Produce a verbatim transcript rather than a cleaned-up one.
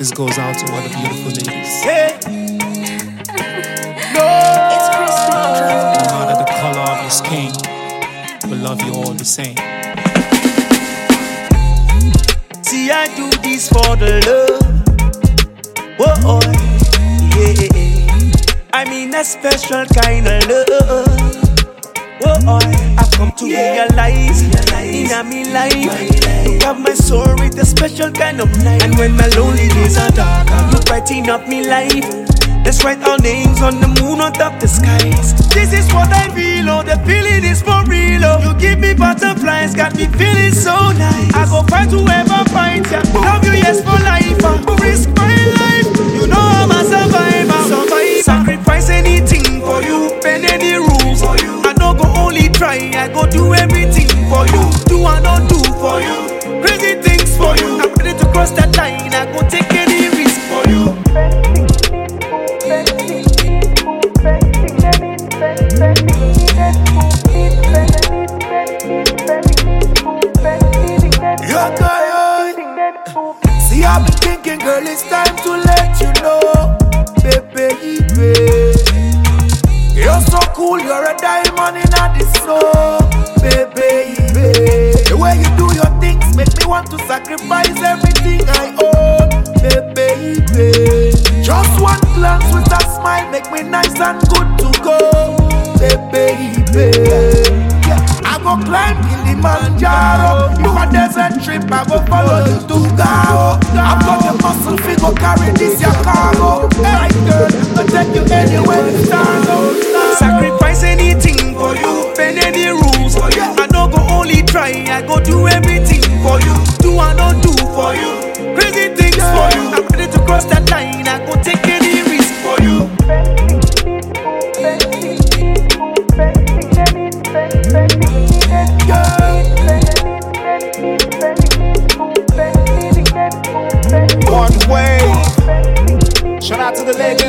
This goes out to all the beautiful ladies. Hey. No. It's Crispy. No matter the color of your skin, we love you all the same. See, I do this for the love. Whoa, yeah. I mean a special kind of love. Whoa, I've come to realize, realize in my life, you have my soul with a special kind of light. And when my lonely days are dark, you brighten up me life. Let's write our names on the moon, on top the skies. This is what I feel, oh, the feeling is for real, oh. You give me butterflies, got me feeling so nice. I go fight whoever fights ya. Love you, yes, for life. I risk my life, you know I'm a survivor. Survivor. Sacrifice anything for you, bend any rules for you. I don't go only try, I go do everything for you. Do I not do for you? Crazy things for you. I'm ready to cross that line, I go take any risk for you. See, I've been thinking, girl, it's time to let you know, baby, baby. You're so cool, you're a diamond in the snow, baby, baby. The way you do your things make me want to sacrifice everything I own, baby, baby. Just one glance with a smile make me nice and good to go, baby, baby. I go climb Kilimanjaro. If a desert trip, I go follow you to Gao. I've got the muscle fit, go carry this your cargo. Hey girl, I'll take you anywhere you stand. Sacrifice anything for you, bend any rules for you. I don't go only try, I go do everything for you. Do I not do for you? Crazy things for you. I'm ready to cross that line, I go take any risk for you. One way. Shout out to the legend.